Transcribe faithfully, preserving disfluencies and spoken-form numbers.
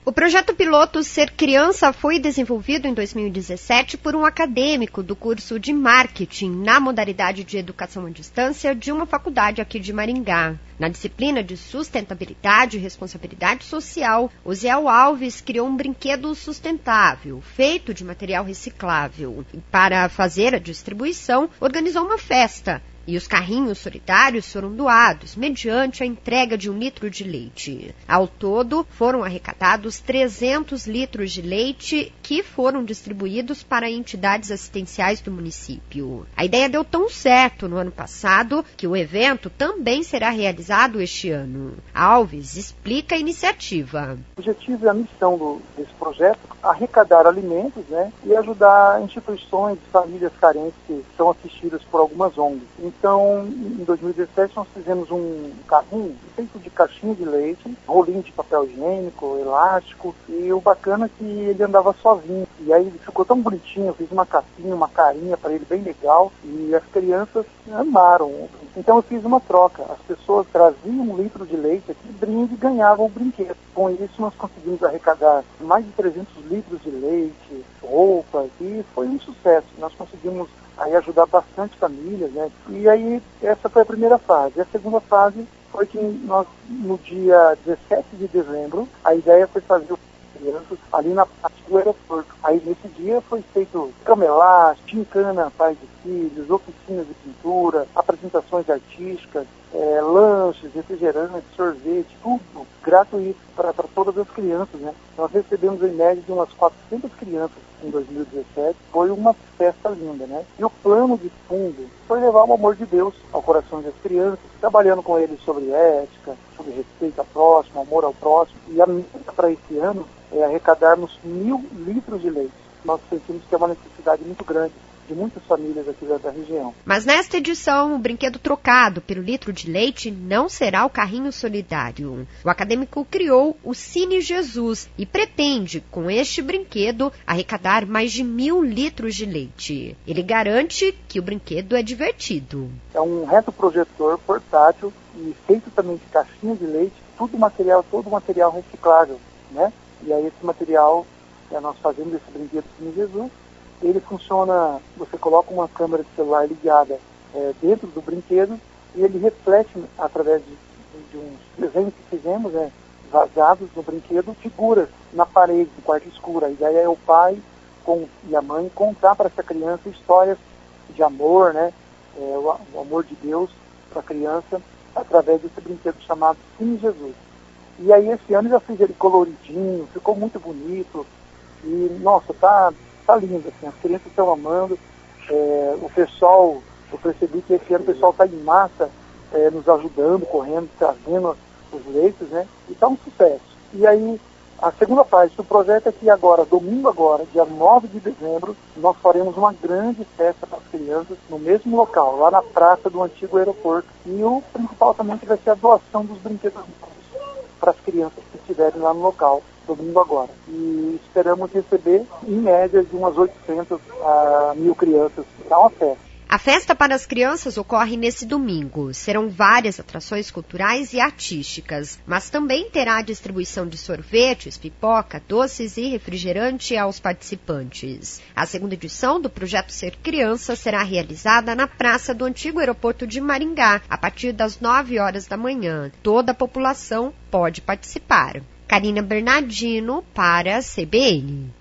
O projeto piloto Ser Criança foi desenvolvido em dois mil e dezessete por um acadêmico do curso de marketing na modalidade de educação à distância de uma faculdade aqui de Maringá. Na disciplina de sustentabilidade e responsabilidade social, o Ziel Alves criou um brinquedo sustentável, feito de material reciclável. E para fazer a distribuição, organizou uma festa. E os carrinhos solidários foram doados mediante a entrega de um litro de leite. Ao todo, foram arrecadados trezentos litros de leite que foram distribuídos para entidades assistenciais do município. A ideia deu tão certo no ano passado que o evento também será realizado este ano. Alves explica a iniciativa. O objetivo e a missão do, desse projeto é arrecadar alimentos, né, e ajudar instituições e famílias carentes que são assistidas por algumas O N Gs. Então, em dois mil e dezessete, nós fizemos um carrinho feito de caixinha de leite, rolinho de papel higiênico, elástico, e o bacana é que ele andava sozinho. E aí ele ficou tão bonitinho, eu fiz uma capinha, uma carinha para ele bem legal, e as crianças amaram. Então eu fiz uma troca. As pessoas traziam um litro de leite aqui, brinde, e ganhavam o brinquedo. Com isso nós conseguimos arrecadar mais de trezentos litros de leite, roupas, e foi um sucesso. Nós conseguimos aí ajudar bastante famílias, né? E aí essa foi a primeira fase. A segunda fase foi que nós, no dia dezessete de dezembro, a ideia foi fazer o crianças ali na parte do aeroporto. Aí nesse dia foi feito camelá, gincana, pais de filhos, oficinas de pintura, apresentações artísticas, é, lanches, refrigerantes, sorvete, tudo gratuito para todas as crianças, né? Nós recebemos em média de umas quatrocentas crianças em dois mil e dezessete. Foi uma festa linda, né? E o plano de fundo foi levar o amor de Deus ao coração das crianças, trabalhando com eles sobre ética, sobre respeito ao próximo, amor ao próximo. E a meta para esse ano é arrecadarmos mil litros de leite. Nós sentimos que é uma necessidade muito grande de muitas famílias aqui da região. Mas nesta edição, o brinquedo trocado pelo litro de leite não será o carrinho solidário. O acadêmico criou o Cine Jesus e pretende, com este brinquedo, arrecadar mais de mil litros de leite. Ele garante que o brinquedo é divertido. É um retroprojetor portátil e feito também de caixinha de leite, tudo material, todo material reciclável, né? E aí esse material, é, nós fazemos esse brinquedo Cine Jesus. Ele funciona, você coloca uma câmera de celular ligada é, dentro do brinquedo e ele reflete, através de, de uns desenhos que fizemos, é, vazados no brinquedo, figuras na parede, no quarto escuro. A ideia é o pai com, e a mãe contar para essa criança histórias de amor, né, é, o, o amor de Deus para a criança, através desse brinquedo chamado Cine Jesus. E aí esse ano eu já fiz ele coloridinho, ficou muito bonito e, nossa, tá... Tá lindo, assim, as crianças estão amando, é, o pessoal, eu percebi que esse ano o pessoal está em massa, é, nos ajudando, correndo, trazendo os leitos, né, e tá um sucesso. E aí, a segunda parte do projeto é que agora, domingo agora, dia nove de dezembro, nós faremos uma grande festa para as crianças no mesmo local, lá na praça do antigo aeroporto. E o principal também vai ser a doação dos brinquedos para as crianças que estiverem lá no local, domingo agora. E esperamos receber, em média, de umas oitocentas a mil crianças. Dá uma festa. A festa para as crianças ocorre nesse domingo. Serão várias atrações culturais e artísticas, mas também terá a distribuição de sorvetes, pipoca, doces e refrigerante aos participantes. A segunda edição do Projeto Ser Criança será realizada na praça do antigo aeroporto de Maringá, a partir das nove horas da manhã. Toda a população pode participar. Karina Bernardino para a C B N.